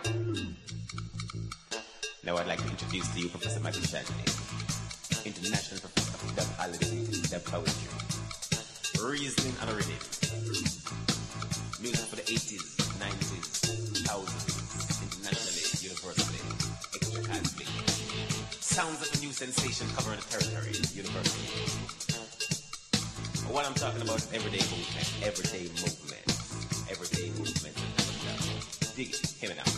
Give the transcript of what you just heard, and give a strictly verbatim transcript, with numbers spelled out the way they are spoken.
Now I'd like to introduce to you Professor Michael Shanley, International Professor of Dubology, Dub Poetry, Reasoning and Rhythm, music for the eighties, nineties, thousands, internationally, universally, extra-cosmic, sounds of a new sensation covering the territory, universally. What I'm talking about is everyday movement, everyday movement, everyday movement. Dig it, hear me now.